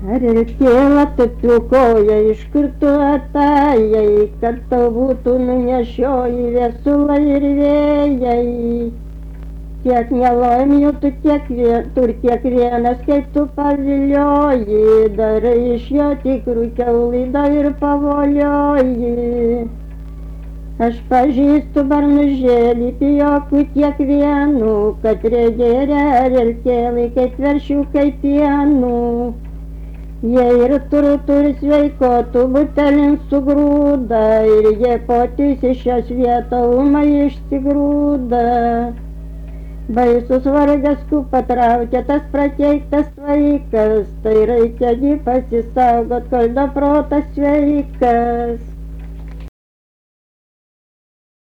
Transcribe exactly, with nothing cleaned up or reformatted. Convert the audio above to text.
Ar reikėjo atpilkoja iš kur tu atėjai, kad tau būtų nunešioji viesulai ir vėjai. Tiek nelaimių tu kiekvien, tur kiekvienas, kaip tu pavilioji, darai iš jo tikrų kiaulydą ir pavolioji. Aš pažįstu barnužėlį pijokų kiekvienų, kad regėrė relkėlai, kaip veršiukai pienų. Jie ir turi turi sveikotų butelin sugrūda, ir jie potys iš šios vieto umai išsigrūda. Baisus vargas, ku patraukia tas prakeiktas vaikas, tai reikia jį pasisaugot, kol da protas sveikas.